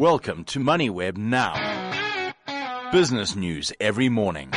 Welcome to MoneyWeb Now. Business news every morning.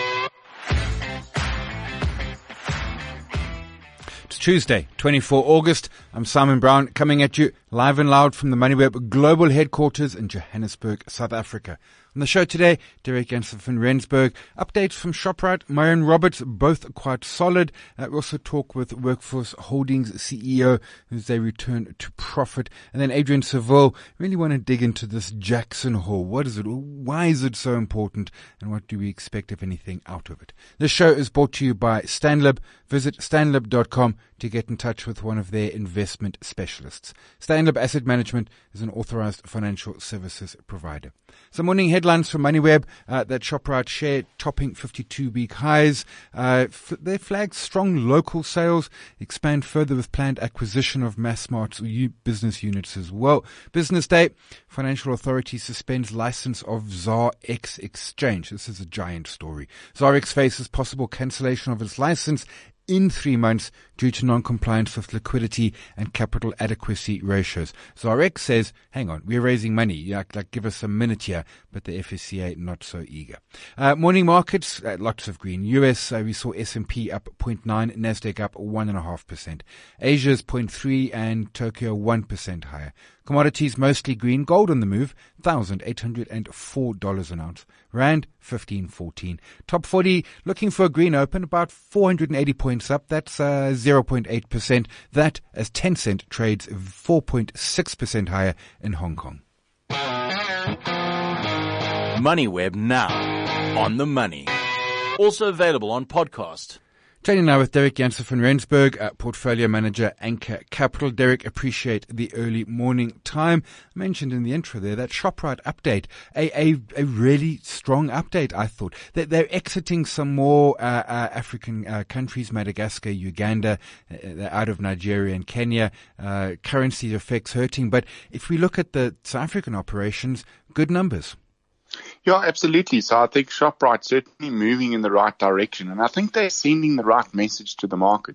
It's Tuesday, 24 August. I'm Simon Brown, coming at you live and loud from the MoneyWeb global headquarters in Johannesburg, South Africa. On the show today, Derek Jansen van Rensburg, updates from Shoprite, Myron Roberts, both quite solid. We also talk with Workforce Holdings CEO as they return to profit. And then Adrian Seville, really want to dig into this Jackson Hole. What is it? Why is it so important? And what do we expect, if anything, out of it? This show is brought to you by Stanlib. Visit stanlib.com to get in touch with one of their investment specialists. Stanlib Asset Management is an authorized financial services provider. Some morning headlines from MoneyWeb, that Shoprite share topping 52-week highs. They flag strong local sales, expand further with planned acquisition of Massmart's business units as well. Business Day, financial authority suspends license of ZARX Exchange. This is a giant story. ZARX faces possible cancellation of its license in 3 months due to non-compliance with liquidity and capital adequacy ratios. ZARX says, hang on, we're raising money. Like give us a minute here, but the FSCA not so eager. Morning markets, lots of green. US, we saw S&P up 0.9, Nasdaq up 1.5%. Asia's 0.3 and Tokyo 1% higher. Commodities mostly green. Gold on the move, $1,804 an ounce. Rand, 15.14. Top 40 looking for a green open, about 480 points up. That's 0.8%. That as Tencent trades 4.6% higher in Hong Kong. MoneyWeb Now. On the money. Also available on podcast. Trading now with Derek Jansen van Rensburg, Portfolio Manager, Anchor Capital. Derek, appreciate the early morning time. I mentioned in the intro there that Shoprite update, a really strong update, I thought. They're exiting some more African countries, Madagascar, Uganda, out of Nigeria and Kenya. Currency effects hurting. But if we look at the South African operations, good numbers. Yeah, absolutely. So I think Shoprite's certainly moving in the right direction, and I think they're sending the right message to the market.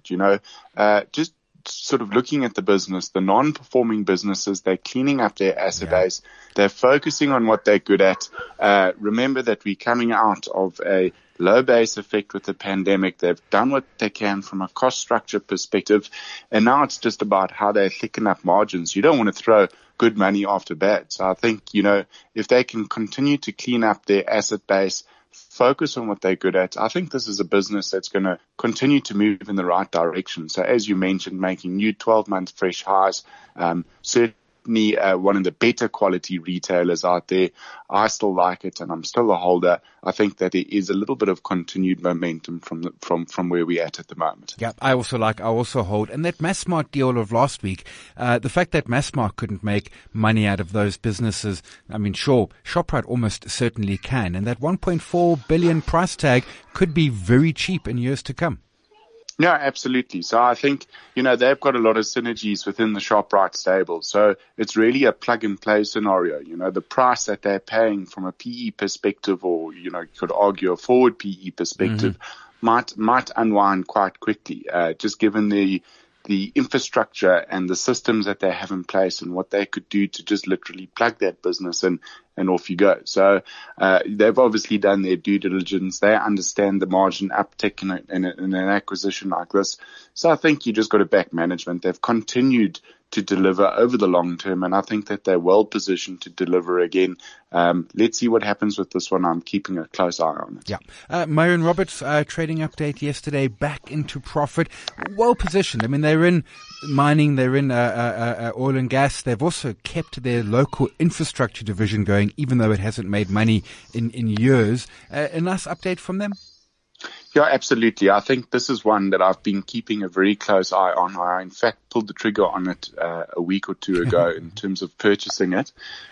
Just sort of looking at the business, the non-performing businesses, they're cleaning up their asset base. They're focusing on what they're good at. Remember that we're coming out of a low base effect with the pandemic. They've done what they can from a cost structure perspective, and now it's just about how they thicken up margins. You don't want to throw good money after bad. So I think, if they can continue to clean up their asset base, focus on what they're good at, I think this is a business that's going to continue to move in the right direction. So as you mentioned, making new 12-month fresh highs, certainly one of the better quality retailers out there. I still like it, and I'm still a holder. I think that there is a little bit of continued momentum from where we're at the moment. Yeah, I also hold. And that Massmart deal of last week, the fact that Massmart couldn't make money out of those businesses, I mean, sure, Shoprite almost certainly can. And that 1.4 billion price tag could be very cheap in years to come. No, absolutely. So I think, they've got a lot of synergies within the Shoprite stable. So it's really a plug and play scenario. The price that they're paying from a PE perspective, or, you could argue a forward PE perspective, might unwind quite quickly, just given the infrastructure and the systems that they have in place and what they could do to just literally plug that business in, and off you go. So they've obviously done their due diligence. They understand the margin uptick in an acquisition like this. So I think you just got to back management. They've continued to deliver over the long term, and I think that they're well positioned to deliver again. Let's see what happens with this one. I'm keeping a close eye on it. Yeah. Myron Roberts, trading update yesterday, back into profit. Well positioned. I mean, they're in mining, they're in oil and gas. They've also kept their local infrastructure division going, even though it hasn't made money in years. A nice update from them? Yeah, absolutely. I think this is one that I've been keeping a very close eye on. I, in fact, pulled the trigger on it a week or two ago in terms of purchasing it.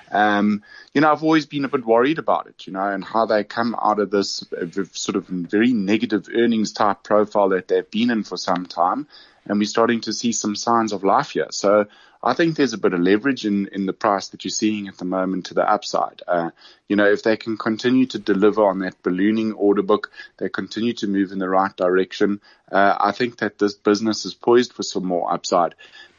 I've always been a bit worried about it, and how they come out of this sort of very negative earnings type profile that they've been in for some time. And we're starting to see some signs of life here. So I think there's a bit of leverage in the price that you're seeing at the moment to the upside. If they can continue to deliver on that ballooning order book, they continue to move in the right direction. I think that this business is poised for some more upside.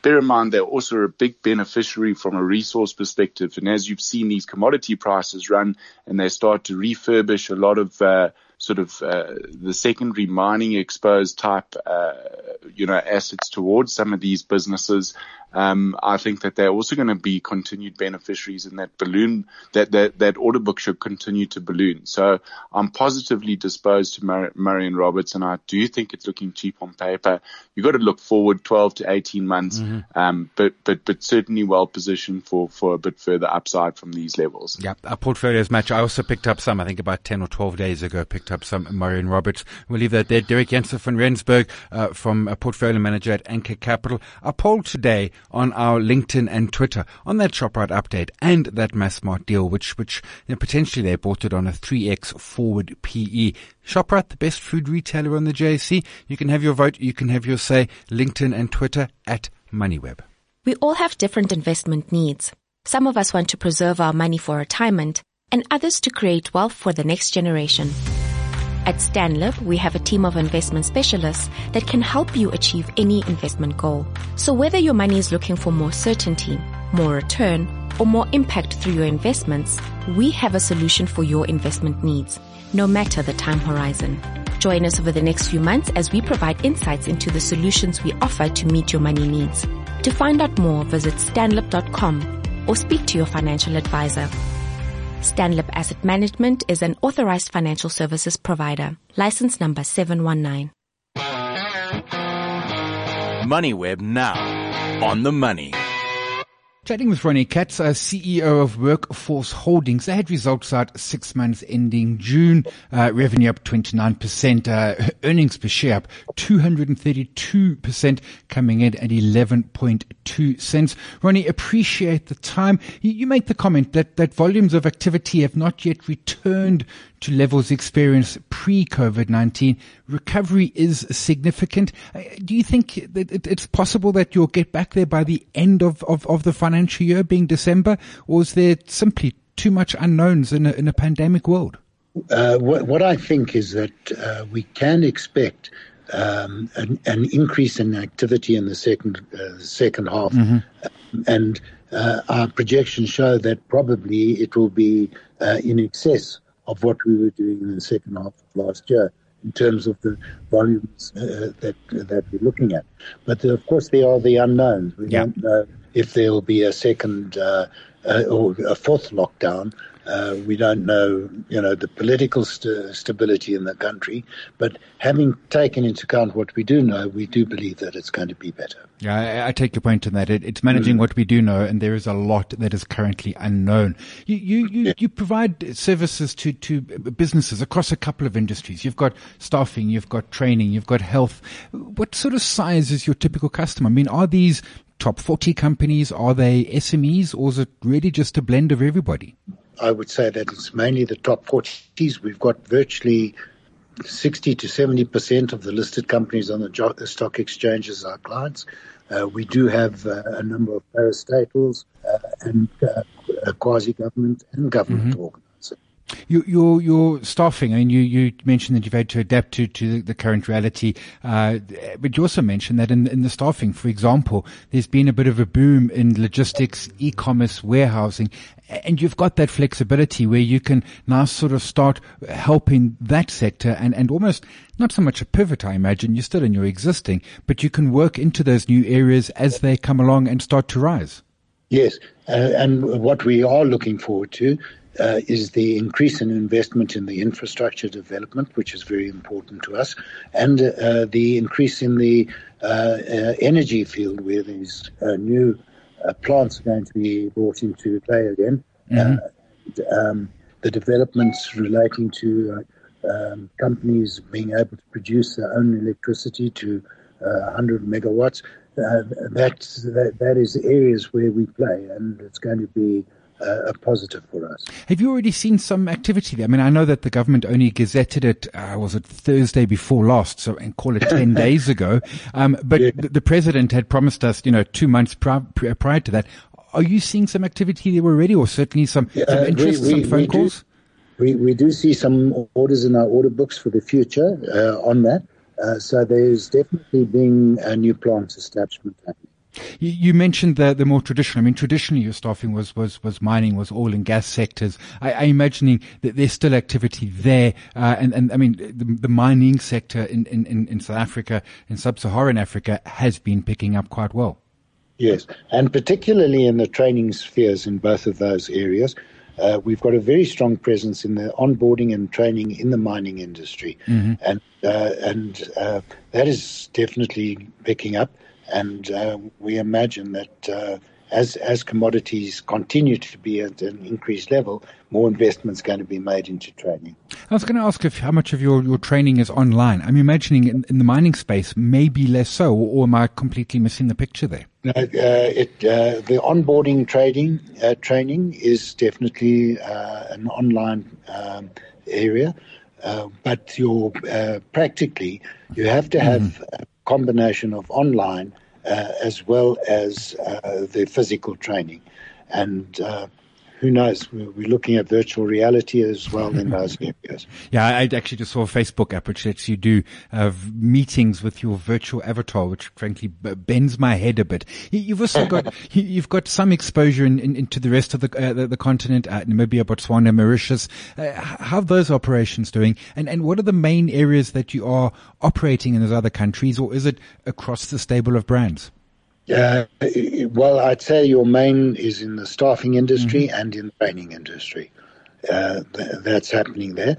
bear in mind they're also a big beneficiary from a resource perspective. And as you've seen these commodity prices run and they start to refurbish a lot of the secondary mining exposed type, assets towards some of these businesses, I think that they're also going to be continued beneficiaries in that balloon, that order book should continue to balloon. So I'm positively disposed to Murray and Roberts, and I do think it's looking cheap on paper. You've got to look forward 12 to 18 months, but certainly well positioned for a bit further upside from these levels. Yeah, our portfolios match. I also picked up some, I think about 10 or 12 days ago, picked up some Murray and Roberts. We'll leave that there. Derek Jensen van Rensburg, from a portfolio manager at Anchor Capital. Our poll today on our LinkedIn and Twitter on that ShopRite update and that Massmart deal, which potentially they bought it on a 3x forward PE. ShopRite, the best food retailer on the JSE. You can have your vote. You can have your say. LinkedIn and Twitter at MoneyWeb. We all have different investment needs. Some of us want to preserve our money for retirement and others to create wealth for the next generation. At Stanlib, we have a team of investment specialists that can help you achieve any investment goal. So whether your money is looking for more certainty, more return, or more impact through your investments, we have a solution for your investment needs, no matter the time horizon. Join us over the next few months as we provide insights into the solutions we offer to meet your money needs. To find out more, visit stanlib.com or speak to your financial advisor. Stanlib Asset Management is an authorized financial services provider. License number 719. MoneyWeb now. On the money. Chatting with Ronnie Katz, CEO of Workforce Holdings. They had results out 6 months ending June. Revenue up 29%. Earnings per share up 232%, coming in at 11.2 cents. Ronnie, appreciate the time. You make the comment that volumes of activity have not yet returned to levels experienced pre-COVID-19. Recovery is significant. Do you think that it's possible that you'll get back there by the end of the financial year, being December, or is there simply too much unknowns in a pandemic world? What I think is that we can expect an increase in activity in the second half, and our projections show that probably it will be in excess of what we were doing in the second half of last year in terms of the volumes that we're looking at. But of course, there are the unknowns. We don't know if there will be a second or a fourth lockdown. We don't know, the political stability in the country. But having taken into account what we do know, we do believe that it's going to be better. Yeah, I take your point in that. It's managing what we do know, and there is a lot that is currently unknown. You provide services to businesses across a couple of industries. You've got staffing, you've got training, you've got health. What sort of size is your typical customer? I mean, are these top 40 companies? Are they SMEs, or is it really just a blend of everybody? I would say that it's mainly the top 40s. We've got virtually 60 to 70% of the listed companies on the stock exchange as our clients. We do have a number of parastatals and quasi-government and government organizations. Your staffing, I mean, you mentioned that you've had to adapt to the current reality, but you also mentioned that in the staffing, for example, there's been a bit of a boom in logistics, e-commerce, warehousing, and you've got that flexibility where you can now sort of start helping that sector and almost not so much a pivot, I imagine. You're still in your existing, but you can work into those new areas as they come along and start to rise. Yes, and what we are looking forward to is the increase in investment in the infrastructure development, which is very important to us, and the increase in the energy field, where these new plants are going to be brought into play again. The developments relating to companies being able to produce their own electricity to 100 megawatts, that is areas where we play, and it's going to be a positive for us. Have you already seen some activity there? I mean, I know that the government only gazetted it, was it Thursday before last, and call it 10 days ago. But the president had promised us, 2 months prior to that. Are you seeing some activity there already, or certainly some interest, some phone calls? We do see some orders in our order books for the future on that. So there's definitely been a new plant establishment happening. You mentioned the more traditional. I mean, traditionally your staffing was mining, was oil and gas sectors. I'm imagining that there's still activity there. And I mean, the mining sector in South Africa, in sub-Saharan Africa, has been picking up quite well. Yes, and particularly in the training spheres in both of those areas. We've got a very strong presence in the onboarding and training in the mining industry. Mm-hmm. And that is definitely picking up. And we imagine that as commodities continue to be at an increased level, more investment's going to be made into training. I was going to ask how much of your training is online. I'm imagining in the mining space, maybe less so, or am I completely missing the picture there? No, the onboarding training is definitely an online area, but practically you have to have a combination of online as well as the physical training. And who knows, we're looking at virtual reality as well in those areas. Yeah, I actually just saw a Facebook app which lets you do meetings with your virtual avatar, which frankly bends my head a bit. You've also you've got some exposure into the rest of the continent, Namibia, Botswana, Mauritius. How are those operations doing? And what are the main areas that you are operating in those other countries, or is it across the stable of brands? Well, I'd say your main is in the staffing industry and in the training industry. That's happening there.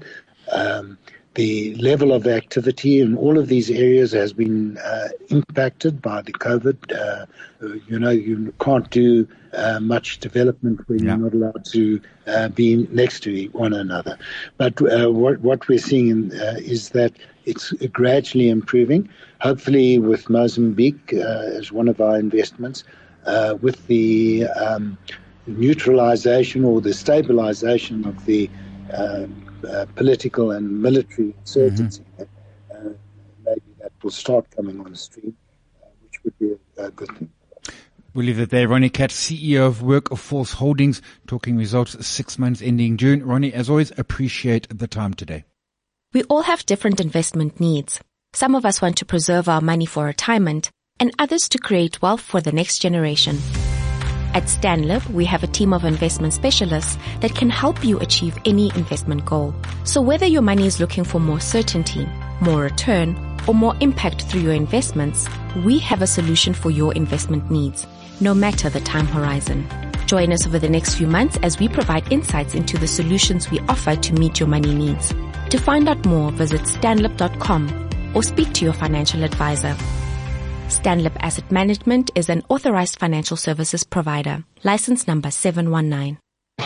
The level of activity in all of these areas has been impacted by the COVID. You can't do much development when you're not allowed to be next to one another. But what we're seeing is that it's gradually improving. Hopefully with Mozambique as one of our investments, with the neutralization or the stabilization of the political and military uncertainty, maybe that will start coming on the stream, which would be a good thing. We'll leave it there. Ronnie Katz, CEO of Workforce Holdings, talking results 6 months ending June. Ronnie, as always, appreciate the time today. We all have different investment needs. Some of us want to preserve our money for retirement, and others to create wealth for the next generation. At Stanlib, we have a team of investment specialists that can help you achieve any investment goal. So whether your money is looking for more certainty, more return, or more impact through your investments, we have a solution for your investment needs, no matter the time horizon. Join us over the next few months as we provide insights into the solutions we offer to meet your money needs. To find out more, visit stanlib.com or speak to your financial advisor. Stanlib Asset Management is an authorized financial services provider. License number 719.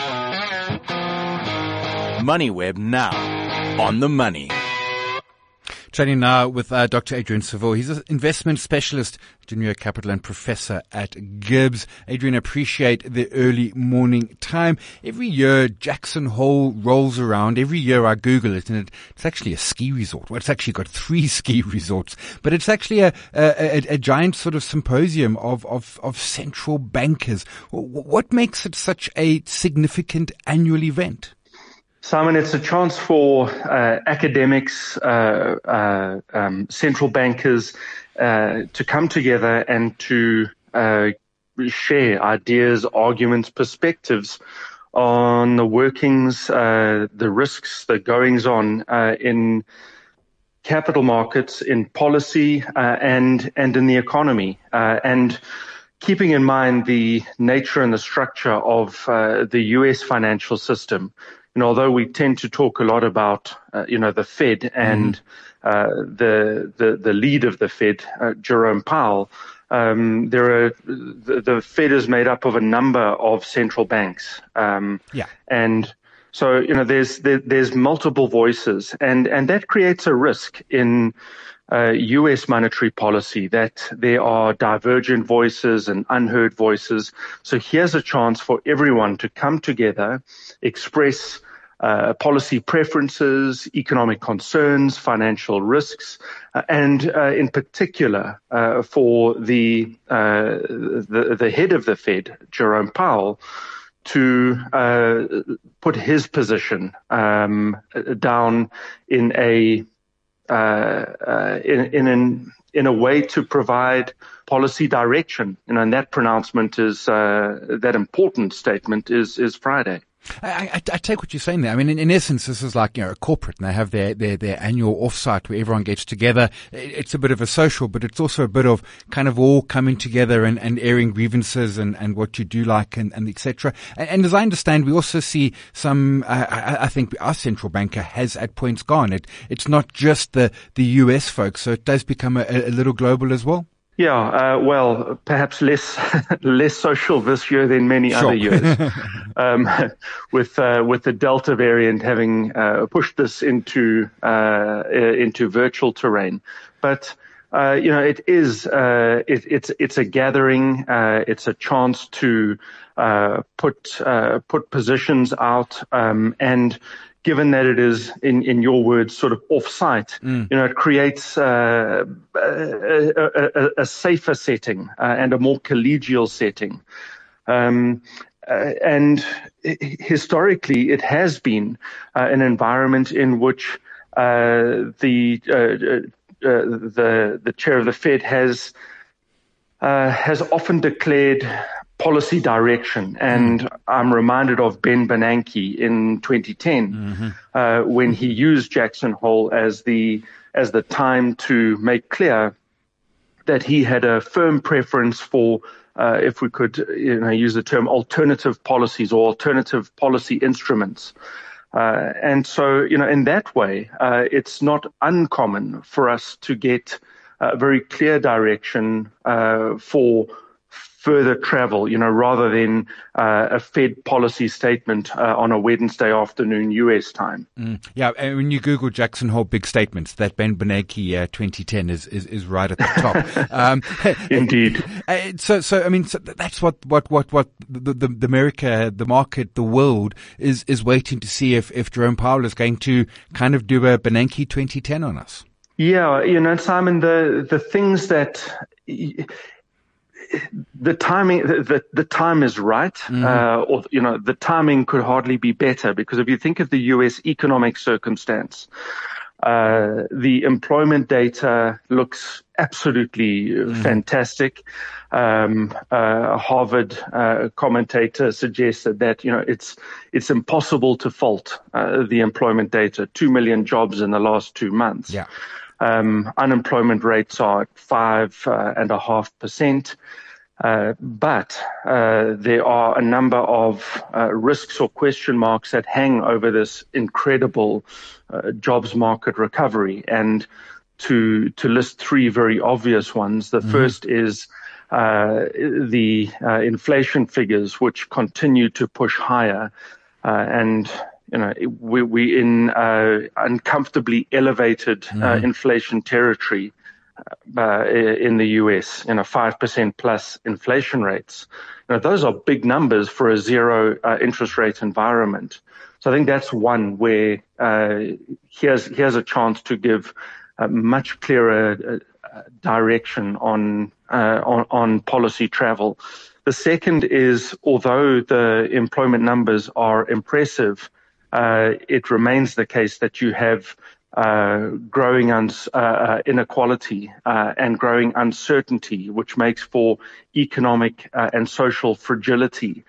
MoneyWeb now. On the money. Chatting now with Dr. Adrian Saville. He's an investment specialist at Geneva Capital and professor at Gibbs. Adrian, appreciate the early morning time. Every year Jackson Hole rolls around. Every year I Google it, and it's actually a ski resort. Well, it's actually got 3 ski resorts, but it's actually a giant sort of symposium of central bankers. What makes it such a significant annual event? Simon, it's a chance for academics, central bankers to come together and to share ideas, arguments, perspectives on the workings, the risks, the goings-on in capital markets, in policy, and in the economy. And keeping in mind the nature and the structure of the U.S. financial system. Although we tend to talk a lot about, the Fed and the lead of the Fed, Jerome Powell, the Fed is made up of a number of central banks. And so, there's multiple voices, and that creates a risk in U.S. monetary policy, that there are divergent voices and unheard voices. So here's a chance for everyone to come together, express policy preferences, economic concerns, financial risks, and in particular for the head of the Fed, Jerome Powell, to put his position down in a in a way to provide policy direction. And that pronouncement is that important statement is Friday. I take what you're saying there. I mean, in essence, this is like, a corporate, and they have their annual offsite where everyone gets together. It's a bit of a social, but it's also a bit of kind of all coming together and airing grievances and what you do like and et cetera. And as I understand, we also see some, I think our central banker has at points gone. It's not just the US folks, so it does become a little global as well. Yeah, well, perhaps less social this year than many other years, with the Delta variant having pushed this into virtual terrain. But it is it's a gathering. It's a chance to put positions out, and given that it is, in your words, sort of off-site, it creates a safer setting and a more collegial setting. And historically, it has been an environment in which the chair of the Fed has often declared policy direction. And I'm reminded of Ben Bernanke in 2010, when he used Jackson Hole as the time to make clear that he had a firm preference for, if we could, use the term alternative policies or alternative policy instruments. And so, in that way, it's not uncommon for us to get very clear direction for further travel, rather than a Fed policy statement on a Wednesday afternoon U.S. time. Yeah, and when you Google Jackson Hole big statements, that Ben Bernanke 2010 is right at the top. Indeed. So that's what the America, the market, the world is waiting to see if Jerome Powell is going to kind of do a Bernanke 2010 on us. Yeah, Simon, the things that the timing, the time is right, or the timing could hardly be better, because if you think of the U.S. economic circumstance, the employment data looks absolutely fantastic. A Harvard commentator suggested that it's impossible to fault the employment data. 2 million jobs in the last 2 months. Yeah. Unemployment rates are at 5.5%. But there are a number of risks or question marks that hang over this incredible jobs market recovery. And to list three very obvious ones, the first is the inflation figures, which continue to push higher, and we're in uncomfortably elevated inflation territory in the US, 5% plus inflation rates. Those are big numbers for a zero interest rate environment. So I think that's one where here's a chance to give a much clearer direction on policy travel. The second is, although the employment numbers are impressive, it remains the case that you have growing inequality and growing uncertainty, which makes for economic and social fragility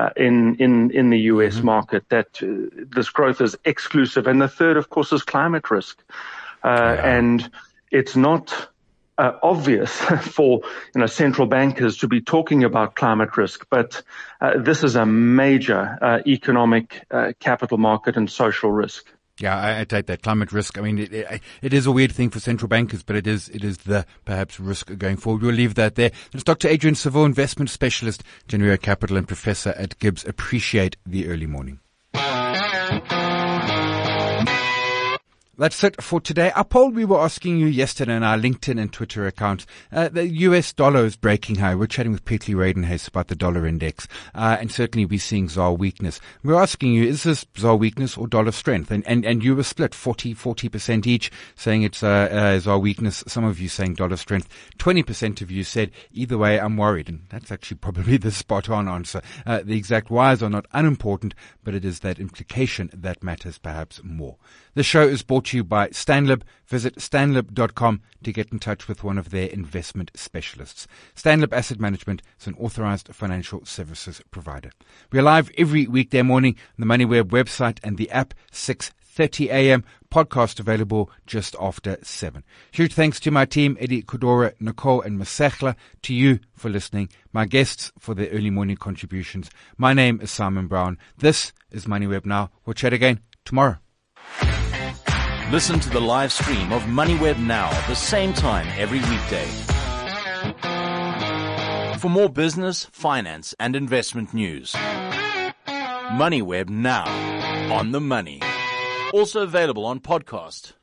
in the U.S. market. That this growth is exclusive. And the third, of course, is climate risk. And it's not obvious for central bankers to be talking about climate risk, but this is a major economic, capital market, and social risk. Yeah, I take that climate risk. I mean, it is a weird thing for central bankers, but it is the perhaps risk going forward. We'll leave that there. It's Dr. Adrian Saville, investment specialist, Genera Capital, and professor at Gibbs. Appreciate the early morning. That's it for today. Our poll we were asking you yesterday on our LinkedIn and Twitter accounts, the US dollar is breaking high. We're chatting with Petley Radenhuis about the dollar index, and certainly we're seeing ZAR weakness. We're asking you, is this ZAR weakness or dollar strength? And you were split 40% each, saying it's ZAR weakness. Some of you saying dollar strength. 20% of you said, either way, I'm worried. And that's actually probably the spot on answer. The exact whys are not unimportant, but it is that implication that matters perhaps more. The show is brought brought to you by Stanlib. Visit stanlib.com to get in touch with one of their investment specialists. Stanlib Asset Management is an authorized financial services provider. We are live every weekday morning on the MoneyWeb website and the app, 6:30 a.m. Podcast available just after 7. Huge thanks to my team, Eddie Kodora, Nicole and Masechla, to you for listening, my guests for their early morning contributions. My name is Simon Brown. This is MoneyWeb Now. We'll chat again tomorrow. Listen to the live stream of MoneyWeb Now the same time every weekday. For more business, finance and investment news. MoneyWeb Now, on the money. Also available on podcast.